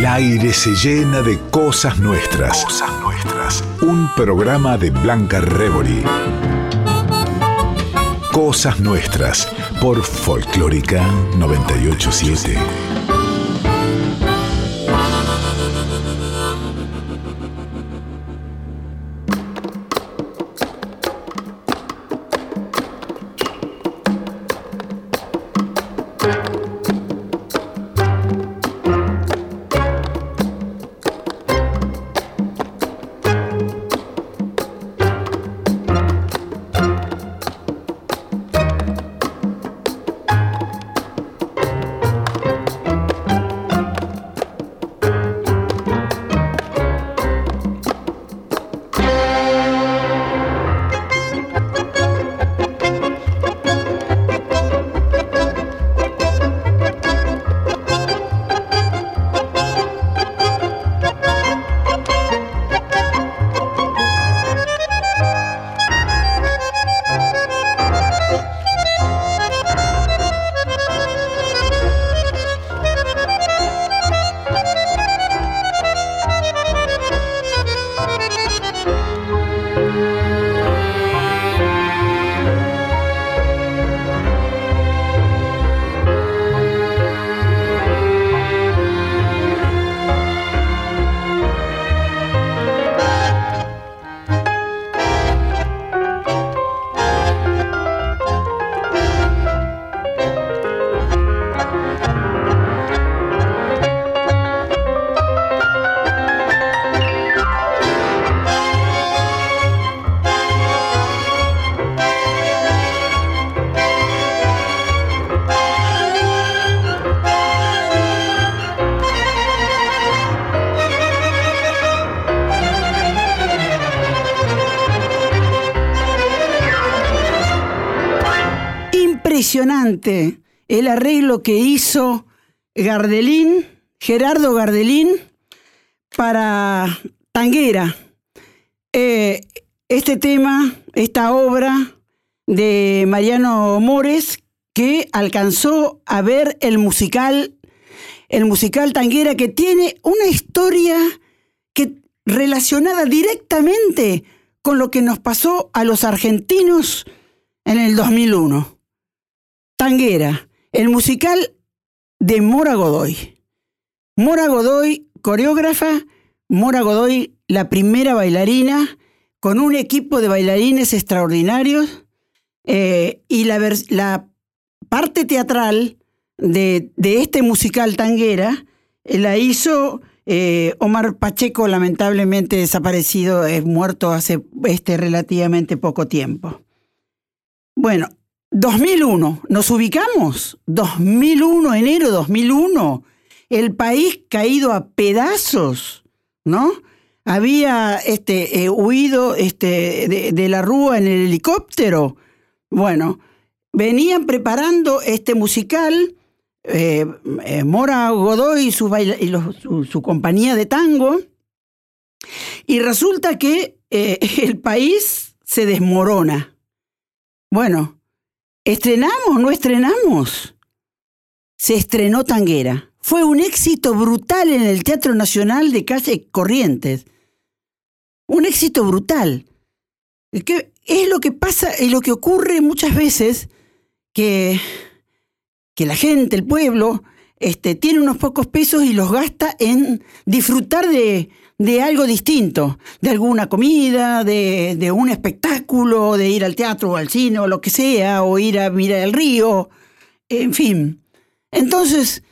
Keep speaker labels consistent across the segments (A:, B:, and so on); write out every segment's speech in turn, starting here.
A: aire se llena de cosas nuestras. Cosas nuestras. Un programa de Blanca Rebori. Cosas nuestras por Folclórica 987.
B: Impresionante el arreglo que hizo Gerardo Gardelín para Tanguera. Este tema, esta obra de Mariano Mores, que alcanzó a ver el musical Tanguera, que tiene una historia relacionada directamente con lo que nos pasó a los argentinos en el 2001. Tanguera, el musical de Mora Godoy. Mora Godoy, coreógrafa, Mora Godoy, la primera bailarina, con un equipo de bailarines extraordinarios, y la parte teatral de este musical Tanguera la hizo Omar Pacheco, lamentablemente desaparecido, muerto hace relativamente poco tiempo. Bueno, 2001, ¿nos ubicamos? 2001, enero 2001, el país caído a pedazos, ¿no? Había huido de la Rúa en el helicóptero. Bueno, venían preparando este musical, Mora Godoy y su compañía de tango, y resulta que el país se desmorona. Bueno, ¿estrenamos? ¿No estrenamos? Se estrenó Tanguera. Fue un éxito brutal en el Teatro Nacional de Calle Corrientes. Un éxito brutal. Que es lo que pasa y lo que ocurre muchas veces, que la gente, el pueblo, tiene unos pocos pesos y los gasta en disfrutar de algo distinto, de alguna comida, de un espectáculo, de ir al teatro o al cine o lo que sea, o ir a mirar el río, en fin. Entonces,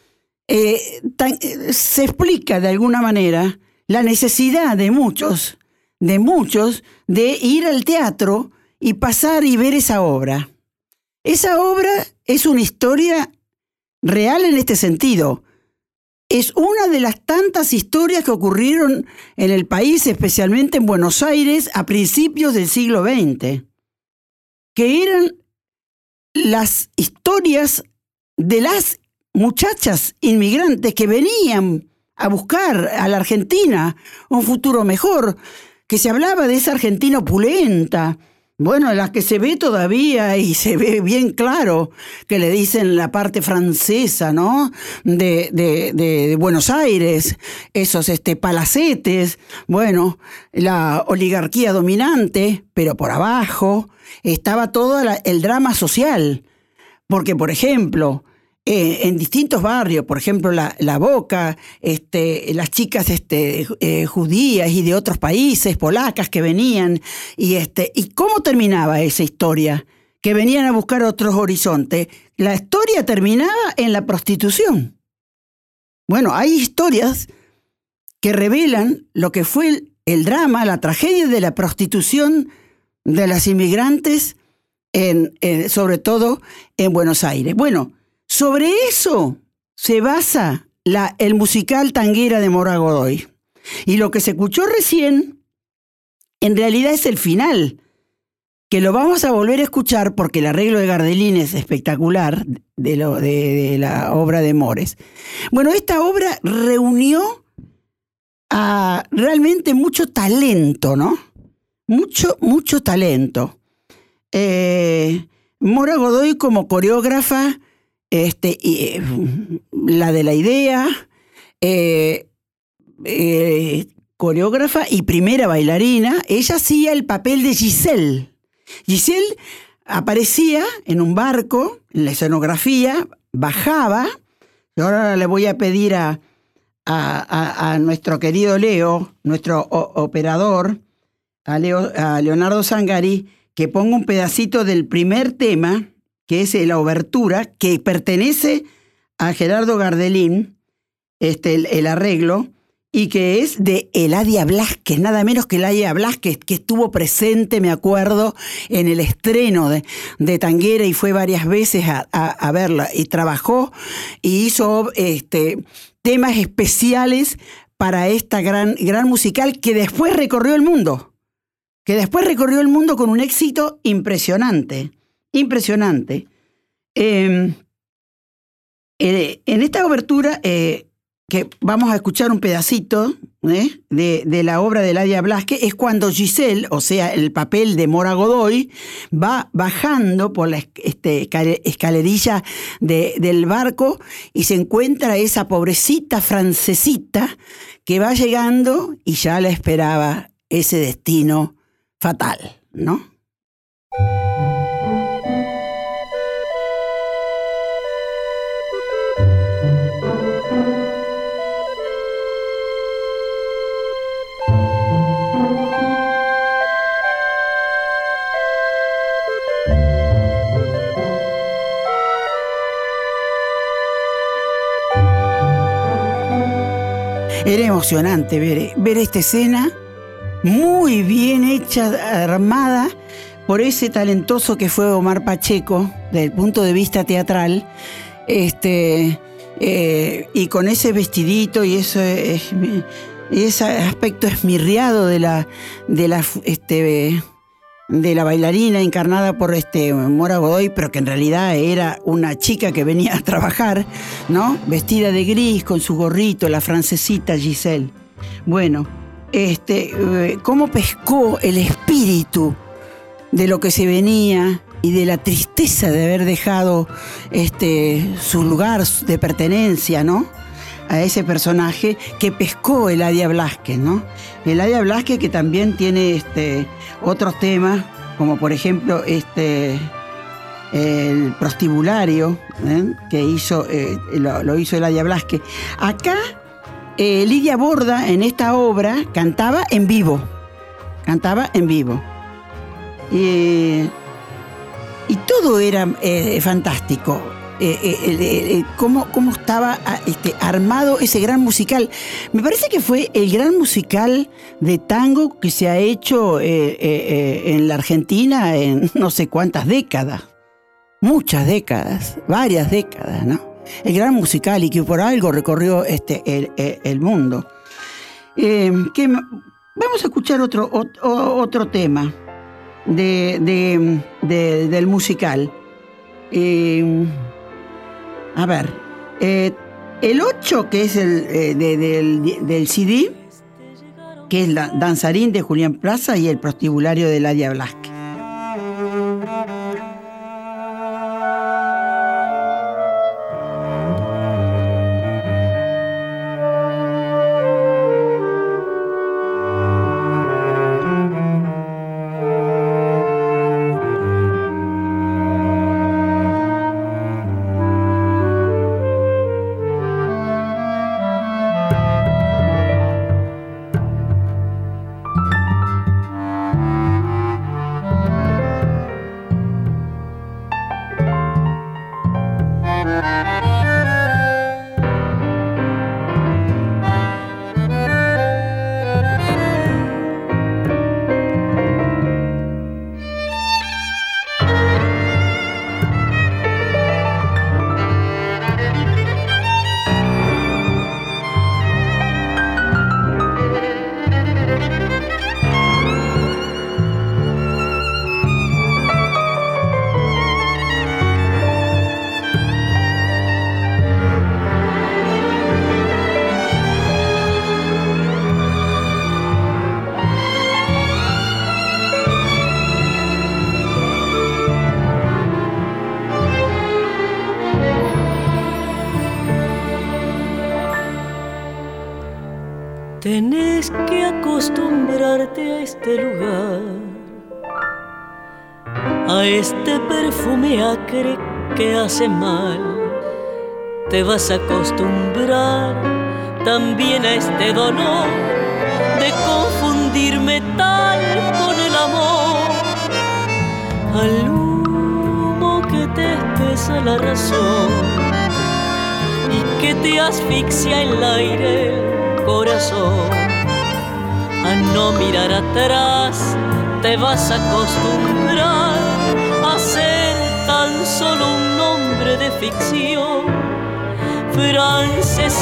B: se explica de alguna manera la necesidad de muchos de ir al teatro y pasar y ver esa obra. Esa obra es una historia real en este sentido. Es una de las tantas historias que ocurrieron en el país, especialmente en Buenos Aires, a principios del siglo XX, que eran las historias de las muchachas inmigrantes que venían a buscar a la Argentina un futuro mejor, que se hablaba de esa Argentina opulenta, Bueno, las que se ve todavía y se ve bien claro, que le dicen la parte francesa, ¿no? De Buenos Aires, esos palacetes, bueno, la oligarquía dominante, pero por abajo estaba todo el drama social. Porque, por ejemplo, en distintos barrios, por ejemplo, la Boca, las chicas judías y de otros países, polacas que venían, ¿y cómo terminaba esa historia? Que venían a buscar otros horizontes. La historia terminaba en la prostitución. Bueno, hay historias que revelan lo que fue el drama, la tragedia de la prostitución de las inmigrantes, sobre todo en Buenos Aires. Bueno, sobre eso se basa el musical Tanguera de Mora Godoy. Y lo que se escuchó recién, en realidad es el final, que lo vamos a volver a escuchar porque el arreglo de Gardelín es espectacular de la obra de Mores. Bueno, esta obra reunió a realmente mucho talento, ¿no? Mucho talento. Mora Godoy como coreógrafa, la de la idea, coreógrafa y primera bailarina. Ella hacía el papel de Giselle. Giselle aparecía en un barco, en la escenografía, bajaba. Y ahora le voy a pedir a nuestro querido Leo, nuestro operador, a Leonardo Zangari, que ponga un pedacito del primer tema, que es la obertura, que pertenece a Gerardo Gardelín, el arreglo, y que es de Eladia Blasquez, nada menos que Eladia Blasquez, que estuvo presente, me acuerdo, en el estreno de Tanguera y fue varias veces a verla, y trabajó y hizo temas especiales para esta gran musical que después recorrió el mundo. Con un éxito impresionante. En esta obertura, que vamos a escuchar un pedacito de la obra de Eladia Blasquez, es cuando Giselle, o sea, el papel de Mora Godoy, va bajando por la escalerilla del barco y se encuentra esa pobrecita francesita que va llegando y ya la esperaba ese destino fatal, ¿no? Era emocionante ver esta escena, muy bien hecha, armada por ese talentoso que fue Omar Pacheco, desde el punto de vista teatral, y con ese vestidito y ese aspecto esmirriado de la bailarina encarnada por Mora Godoy, pero que en realidad era una chica que venía a trabajar, ¿no? Vestida de gris, con su gorrito, la francesita Giselle. Bueno, cómo pescó el espíritu de lo que se venía y de la tristeza de haber dejado su lugar de pertenencia, ¿no? A ese personaje que pescó Eladia Blasquez, ¿no? Eladia Blasquez, que también tiene otros temas, como por ejemplo el prostibulario, que lo hizo Eladia Blasquez. Acá Lidia Borda en esta obra cantaba en vivo. Y todo era fantástico. Cómo estaba armado ese gran musical. Me parece que fue el gran musical de tango que se ha hecho en la Argentina en no sé cuántas décadas. Muchas décadas, varias décadas, ¿no? El gran musical y que por algo recorrió el mundo. Vamos a escuchar otro tema del musical. A ver, el 8, que es del CD, que es Danzarín de Julián Plaza y el prostibulario de Eladia Blasquez.
C: Tenés que acostumbrarte a este lugar, a este perfume acre que hace mal. Te vas a acostumbrar también a este dolor de confundir metal con el amor, al humo que te espesa la razón y que te asfixia el aire corazón. A no mirar atrás te vas a acostumbrar a ser tan solo un hombre de ficción. Francesita,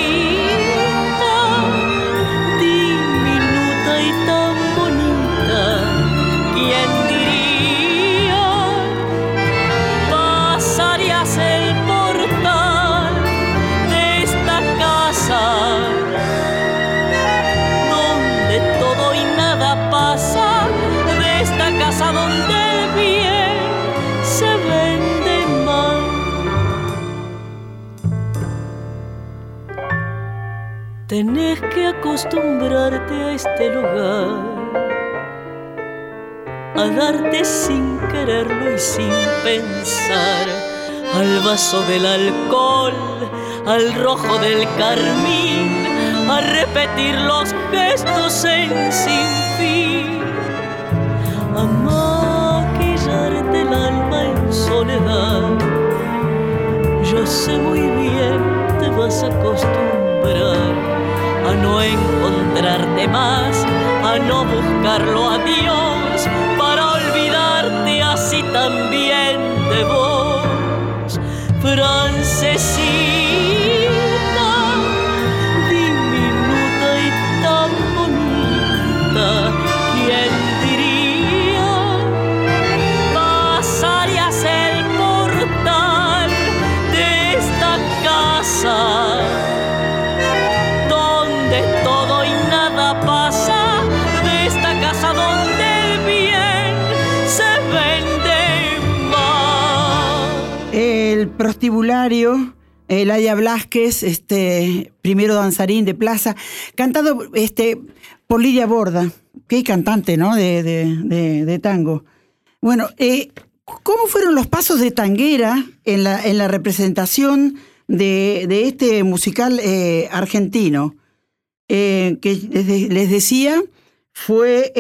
C: diminuta y tan bonita, ¿quién diría? Pasarías el portal de esta casa donde el bien se vende mal. Tenés que acostumbrarte a este lugar, a darte sin quererlo y sin pensar, al vaso del alcohol, al rojo del carmín, a repetir los gestos en sinfín, a maquillarte el alma en soledad. Yo sé muy bien, te vas a acostumbrar a no encontrarte más, a no buscarlo a Dios, para olvidarte así también de vos. Francesita, diminuta y tan bonita, ¿quién donde todo y nada pasa, de esta casa donde el bien se vende más?
B: El prostibulario, Laia Blasquez, primero danzarín de plaza, cantado por Lidia Borda, qué cantante, ¿no? de tango. Bueno, ¿cómo fueron los pasos de Tanguera en la representación de este musical argentino? Que les decía, fue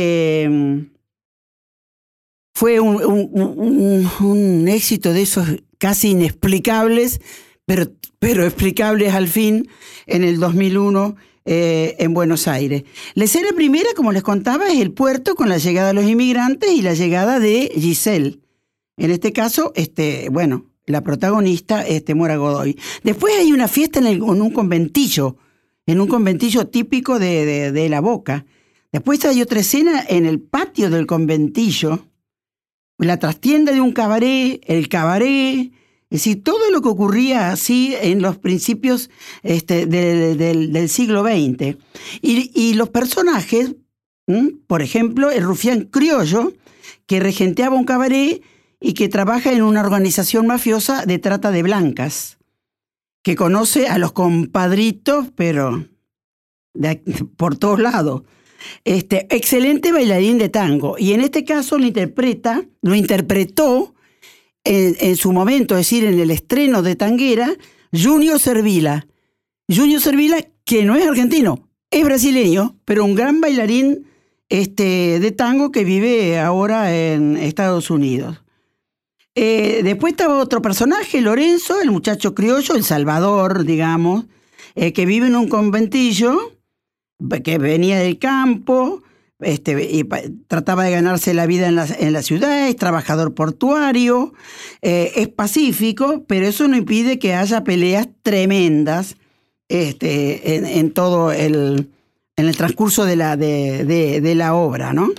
B: un éxito de esos casi inexplicables, pero explicables al fin, en el 2001 en Buenos Aires. La escena primera, como les contaba, es el puerto con la llegada de los inmigrantes y la llegada de Giselle. En este caso, la protagonista, Mora Godoy. Después hay una fiesta en un conventillo típico de La Boca. Después hay otra escena en el patio del conventillo, la trastienda de un cabaret, el cabaret, es decir, todo lo que ocurría así en los principios del siglo XX. Y los personajes, por ejemplo, el rufián criollo, que regenteaba un cabaret y que trabaja en una organización mafiosa de trata de blancas, que conoce a los compadritos, pero por todos lados. Excelente bailarín de tango, y en este caso lo interpretó en su momento, es decir, en el estreno de Tanguera, Junior Servila. Junior Servila, que no es argentino, es brasileño, pero un gran bailarín de tango que vive ahora en Estados Unidos. Después estaba otro personaje, Lorenzo, el muchacho criollo, el Salvador, digamos, que vive en un conventillo, que venía del campo, y trataba de ganarse la vida en la ciudad, es trabajador portuario, es pacífico, pero eso no impide que haya peleas tremendas en todo en el transcurso de la obra, ¿no?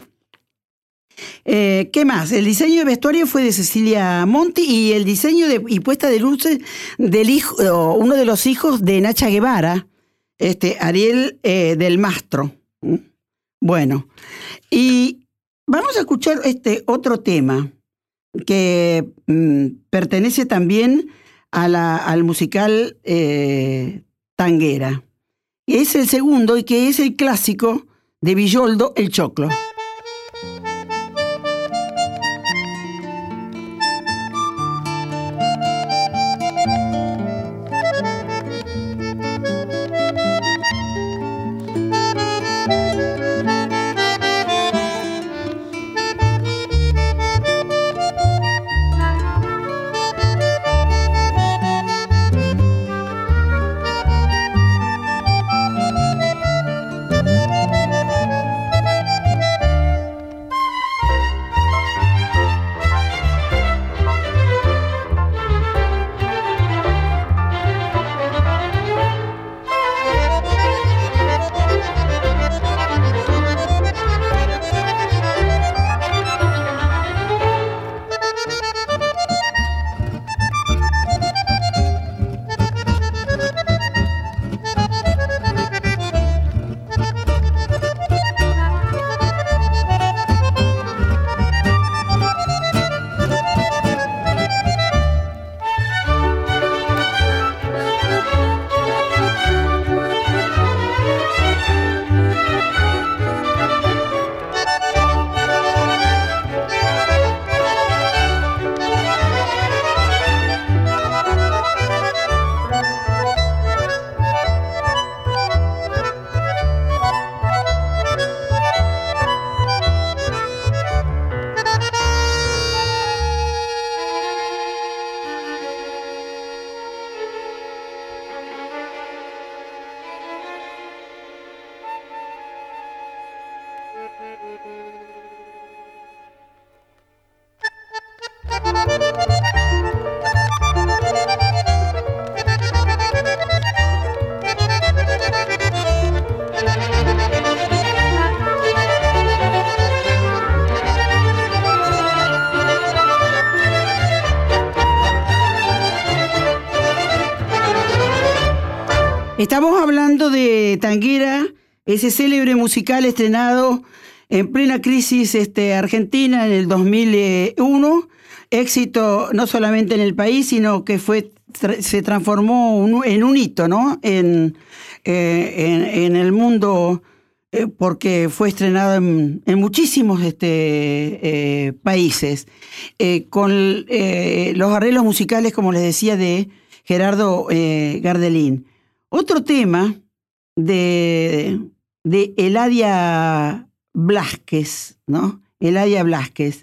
B: ¿Qué más? El diseño de vestuario fue de Cecilia Monti y el diseño y puesta de luces uno de los hijos de Nacha Guevara, Ariel del Mastro. Bueno, y vamos a escuchar otro tema que pertenece también al musical Tanguera. Es el segundo y que es el clásico de Villoldo, El Choclo. Estamos hablando de Tanguera, ese célebre musical estrenado en plena crisis argentina en el 2001, éxito no solamente en el país, sino que se transformó en un hito, ¿no? En el mundo, porque fue estrenado en muchísimos países, con los arreglos musicales, como les decía, de Gerardo Gardelín. Otro tema de Eladia Blasquez, ¿no? Eladia Blasquez,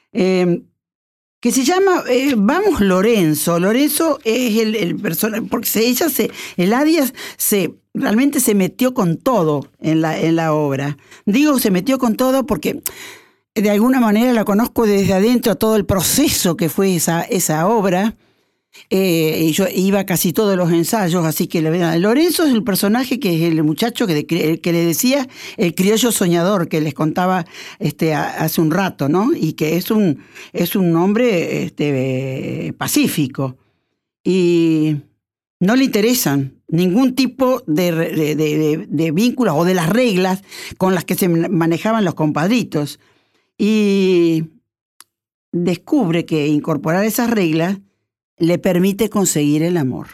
B: que se llama Vamos Lorenzo. Lorenzo es el personaje, porque Eladia realmente se metió con todo en la obra. Digo, se metió con todo porque de alguna manera la conozco desde adentro, todo el proceso que fue esa obra. Y yo iba a casi todos los ensayos, así que Lorenzo es el personaje que es el muchacho que le decía el criollo soñador que les contaba hace un rato, ¿no? Y que es un hombre pacífico y no le interesan ningún tipo de vínculos o de las reglas con las que se manejaban los compadritos, y descubre que incorporar esas reglas le permite conseguir el amor.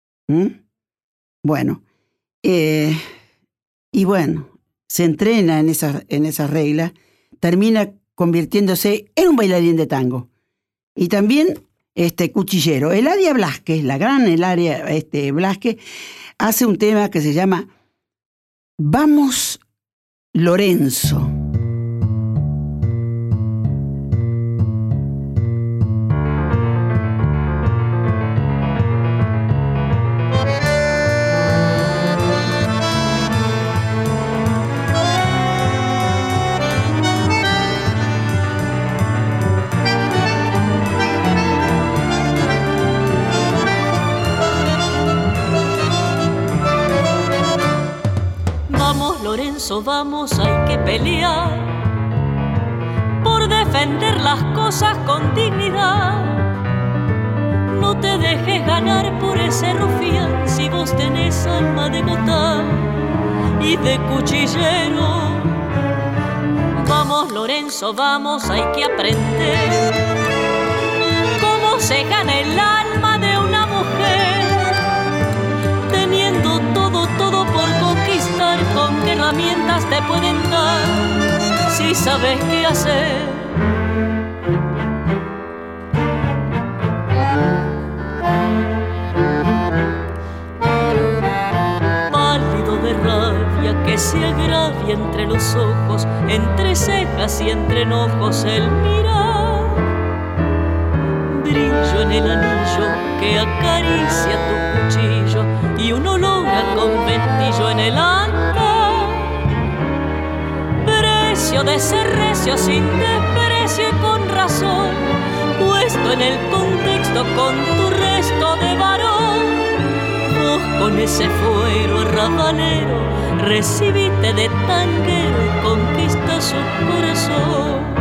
B: Bueno, y bueno, se entrena en esas reglas, termina convirtiéndose en un bailarín de tango. Y también cuchillero. Eladia Blasquez, la gran Eladia Blasquez, hace un tema que se llama Vamos Lorenzo.
C: Lorenzo, vamos, hay que pelear por defender las cosas con dignidad. No te dejes ganar por ese rufián si vos tenés alma de botán y de cuchillero. Vamos, Lorenzo, vamos, hay que aprender cómo se gana el alma de una mujer, teniendo todo por conquistar. ¿Con qué herramientas te pueden dar si sabes qué hacer? Pálido de rabia que se agravia entre los ojos, entre cejas y entre enojos el mirar, brillo en el anillo que acaricia tu cuchillo y un olor a conventillo en el andar. Precio de ser recio sin desprecio y con razón, puesto en el contexto con tu resto de varón. Vos con ese fuero arrabalero recibiste de tanguero y conquista su corazón.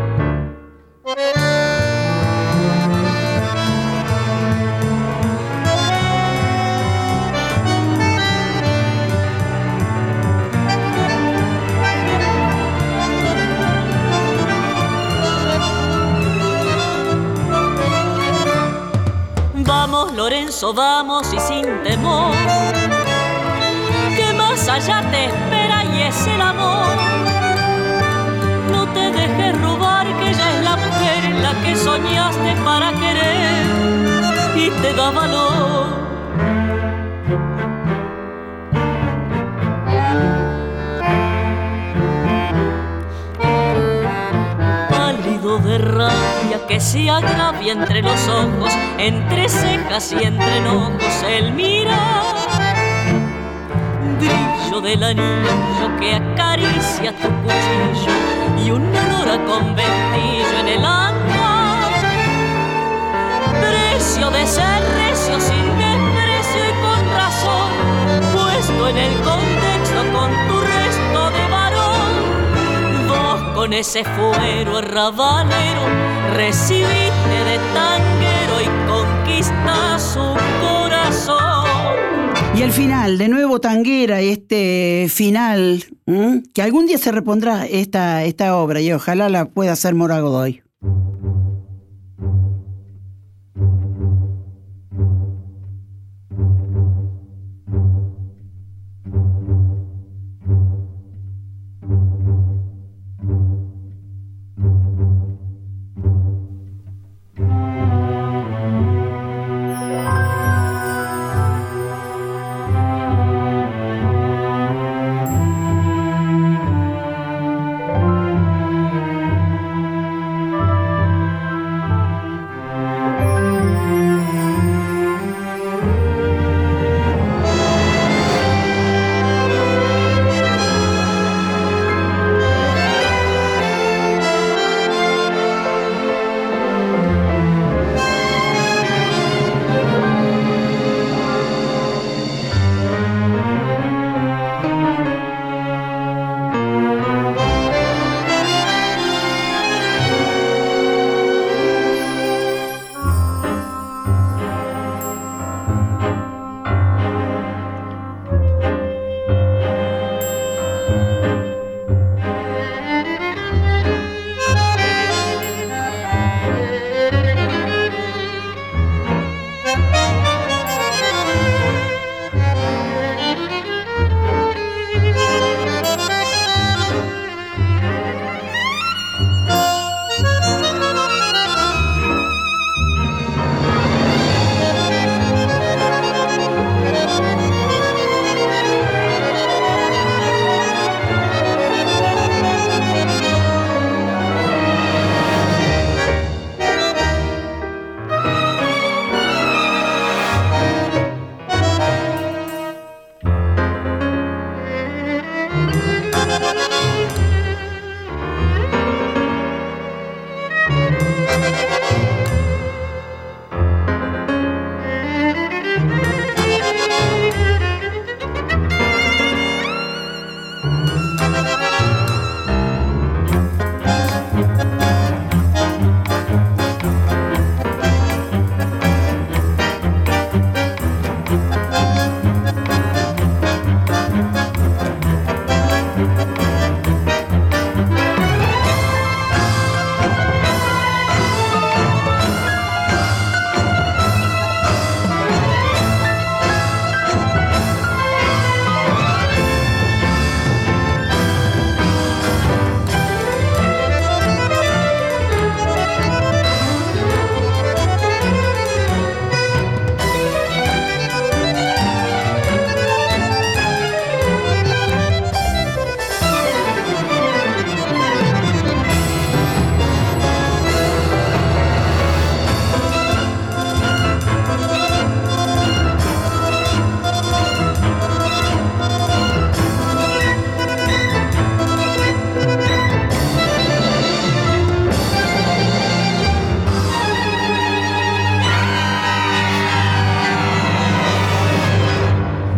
C: Vamos, Lorenzo, vamos y sin temor, que más allá te espera y es el amor. No te dejes robar, que ella es la mujer en la que soñaste para querer y te da valor. De rabia que se agravia entre los ojos, entre cejas y entre enojos el mirar, brillo del anillo que acaricia tu cuchillo y un olor a conventillo en el andar. Precio de ser recio sin desprecio y con razón, puesto en el contexto con tu resto de varón. Con ese fuero arrabalero recibiste de tanguero y conquista su corazón.
B: Y el final, de nuevo tanguera, este final, que algún día se repondrá esta obra y ojalá la pueda hacer Mora Godoy.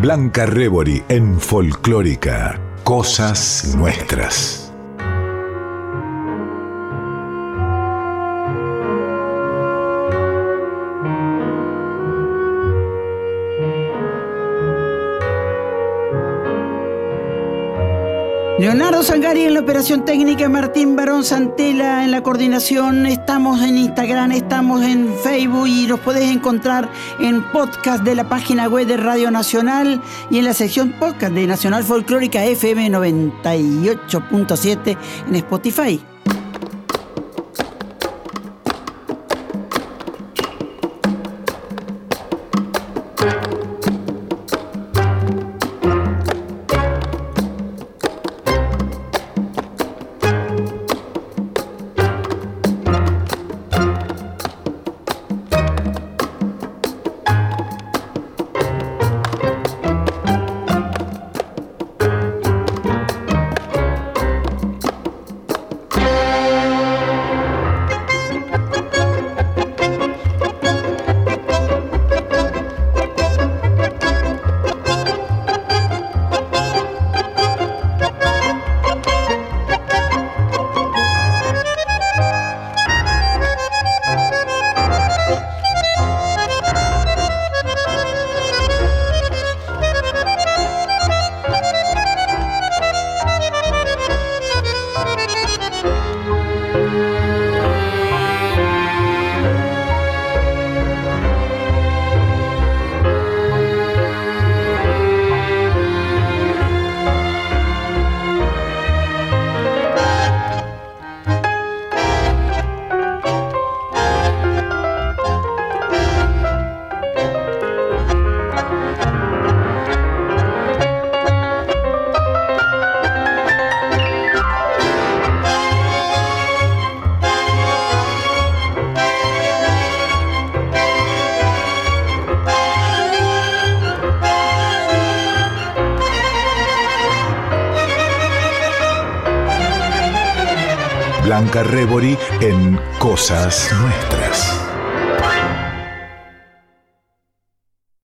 A: Blanca Rebori en Folclórica, Cosas Nuestras.
B: Leonardo Sangari en la operación técnica, Martín Barón Santela en la coordinación. Estamos en Instagram, estamos en Facebook y nos podés encontrar en podcast de la página web de Radio Nacional y en la sección podcast de Nacional Folclórica FM 98.7 en Spotify.
A: Blanca Rebori en Cosas Nuestras.